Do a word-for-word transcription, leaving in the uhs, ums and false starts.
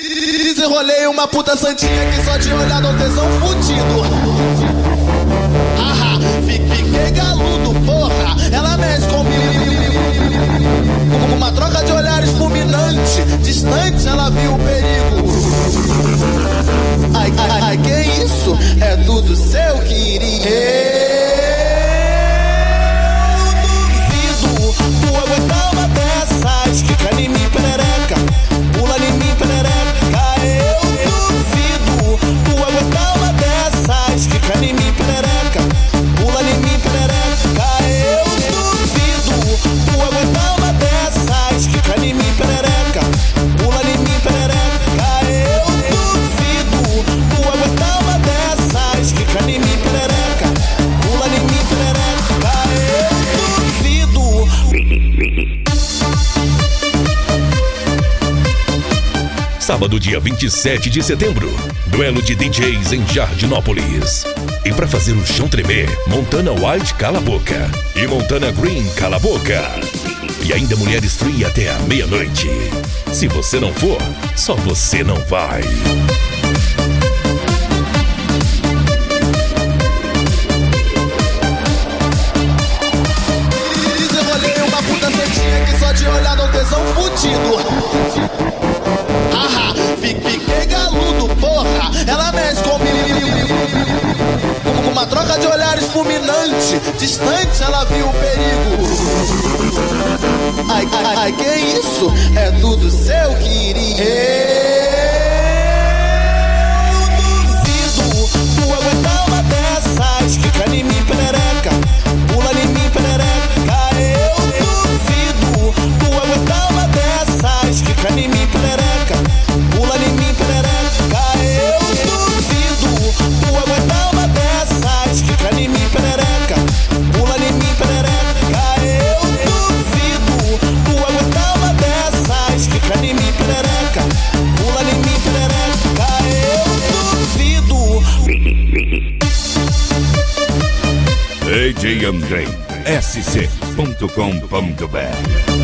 Desenrolei uma puta santinha que só de olhar dá um tesão fudido. Haha, fiquei galudo, porra. Ela mexe comigo. Com uma troca de olhares fulminante. Distante ela viu o perigo. Ai, ai, ai, que isso? É tudo seu que iria. Tu aguentar uma dessas, quica em mim, perereca, pula em mim, perereca. Eu duvido. Tu aguentar uma dessas, quica em mim, perereca, pula em mim, perereca. Eu duvido. Tu aguentar uma dessas, quica em mim, perereca, pula em mim, perereca. Eu duvido. Tu aguentar uma dessas, quica em mim, perereca, pula em mim, perereca. Eu duvido. Sábado, dia vinte e sete de setembro, duelo de D Js em Jardinópolis. E pra fazer o chão tremer, Montana White cala a boca e Montana Green cala a boca. E ainda mulheres free até a meia-noite. Se você não for, só você não vai. Desenrolei uma puta santinha que só de olhar dá um tesão fudido. Haha, fiquei galudo, porra. Ela mexe comigo. Com uma troca de olhares fulminante. Distante ela viu o perigo. Ai, ai, ai, que isso? É tudo seu que iria. Eu duvido. Tu aguentar uma dessas, quica em mim, perereca, pula em mim, perereca. Eu duvido. Tu aguentar uma dessas, quica em mim, perereca, pula em mim, perereca. Eu duvido. Tu aguentar uma dessas, quica em mim, perereca, pula em mim, perereca. Eu duvido. Tu aguentar uma dessas, quica em mim, perereca, pula em mim, perereca. Eu duvido. D J Andrei, S C ponto com ponto B R